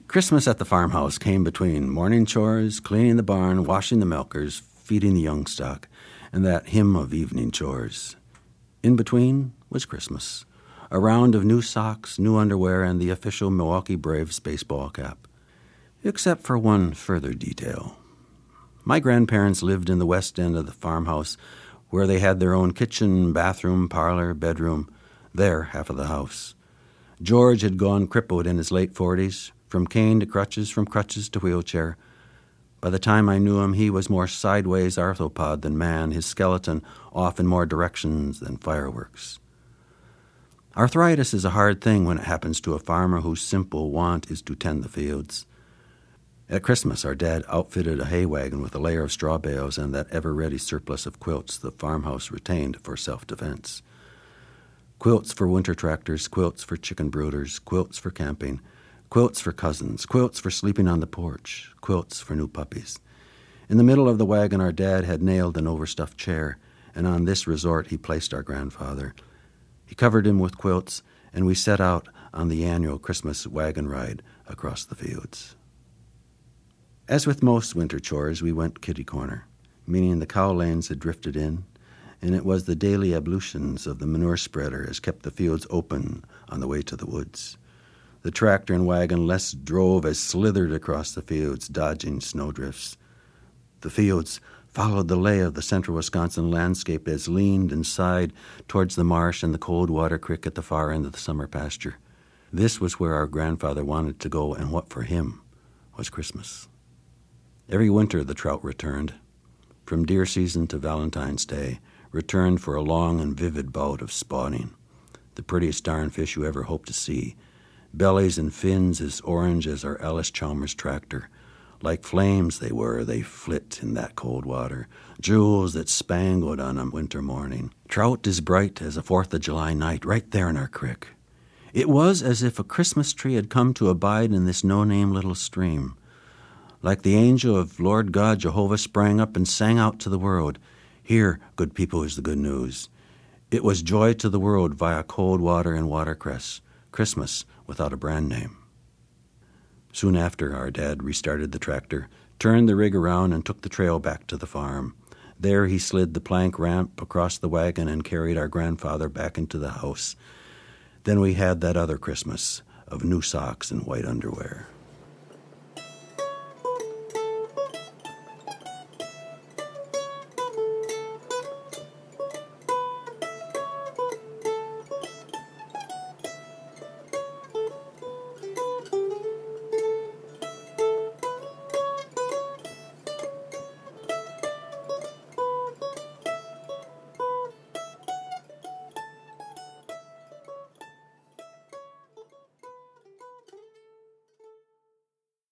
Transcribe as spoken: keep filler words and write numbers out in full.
Christmas at the farmhouse came between morning chores, cleaning the barn, washing the milkers, feeding the young stock, and that hymn of evening chores. In between was Christmas, a round of new socks, new underwear, and the official Milwaukee Braves baseball cap. Except for one further detail. My grandparents lived in the west end of the farmhouse, where they had their own kitchen, bathroom, parlor, bedroom, their half of the house. George had gone crippled in his late forties, from cane to crutches, from crutches to wheelchair. By the time I knew him, he was more sideways arthropod than man, his skeleton off in more directions than fireworks. Arthritis is a hard thing when it happens to a farmer whose simple want is to tend the fields. At Christmas, our dad outfitted a hay wagon with a layer of straw bales and that ever-ready surplus of quilts the farmhouse retained for self-defense. Quilts for winter tractors, quilts for chicken brooders, quilts for camping, quilts for cousins, quilts for sleeping on the porch, quilts for new puppies. In the middle of the wagon, our dad had nailed an overstuffed chair, and on this resort he placed our grandfather. He covered him with quilts, and we set out on the annual Christmas wagon ride across the fields. As with most winter chores, we went kitty-corner, meaning the cow lanes had drifted in, and it was the daily ablutions of the manure spreader as kept the fields open on the way to the woods. The tractor and wagon less drove as slithered across the fields, dodging snowdrifts. The fields followed the lay of the central Wisconsin landscape as leaned and sighed towards the marsh and the cold water creek at the far end of the summer pasture. This was where our grandfather wanted to go, and what for him was Christmas. Every winter the trout returned, from deer season to Valentine's Day, returned for a long and vivid bout of spawning, the prettiest darn fish you ever hoped to see, bellies and fins as orange as our Ellis Chalmers tractor. Like flames they were, they flit in that cold water, jewels that spangled on a winter morning. Trout as bright as a Fourth of July night right there in our creek. It was as if a Christmas tree had come to abide in this no-name little stream. Like the angel of Lord God, Jehovah sprang up and sang out to the world, "Here, good people, is the good news." It was joy to the world via cold water and watercress, Christmas without a brand name. Soon after, our dad restarted the tractor, turned the rig around, and took the trail back to the farm. There he slid the plank ramp across the wagon and carried our grandfather back into the house. Then we had that other Christmas of new socks and white underwear.